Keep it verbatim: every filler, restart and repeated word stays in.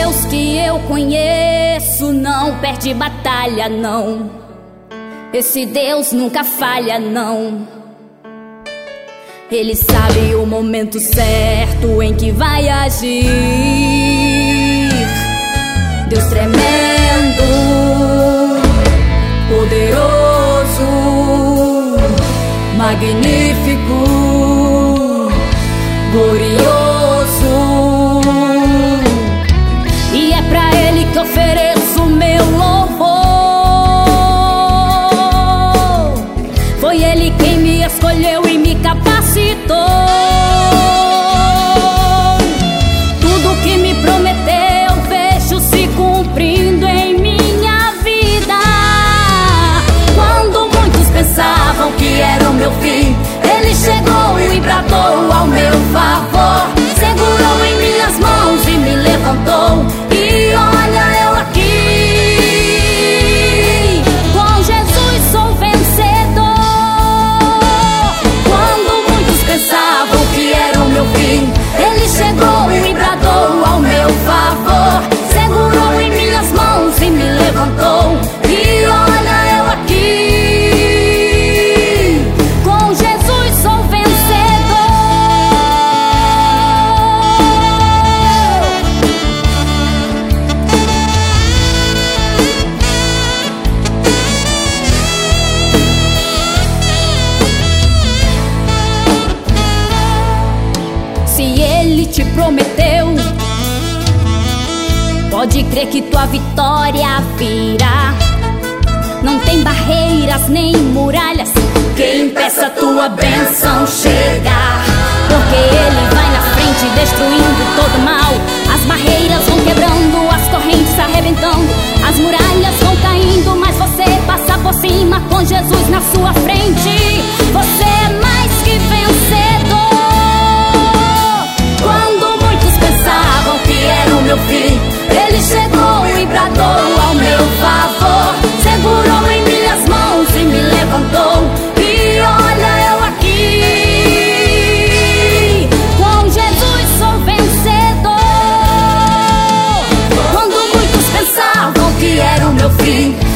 Deus que eu conheço não perde batalha, não. Esse Deus nunca falha, não. Ele sabe o momento certo em que vai agir. Deus tremendo, poderoso, magnífico, glorioso. E é pra Ele que ofereço meu louvor. Foi Ele quem me escolheu e me capacitou. Tudo que me prometeu vejo se cumprindo em minha vida. Quando muitos pensavam que era o meu fim, Ele chegou e bradou ao meu favor. Segurou em minhas mãos e me levantou. E olha eu aqui, com Jesus sou vencedor. Quando muitos pensavam que era o meu fim, Ele chegou e bradou ao meu favor. Segurou em minhas mãos e me levantou. E olha eu aqui, com Jesus sou vencedor. Se Ele te prometeu, pode crer que tua vitória virá. Não tem barreiras nem muralhas que impeça tua bênção chegar. Porque Ele vai na frente destruindo todo mal. As barreiras vão quebrando, as correntes arrebentando, as muralhas vão caindo, mas você passa por cima com Jesus na sua frente. Você é mais que vencedor. Quando muitos pensavam que era o meu fim, Ele chegou e bradou ao meu favor. Segurou em minhas mãos e me levantou. E olha eu aqui, com Jesus sou vencedor. Quando muitos pensavam que era o meu fim,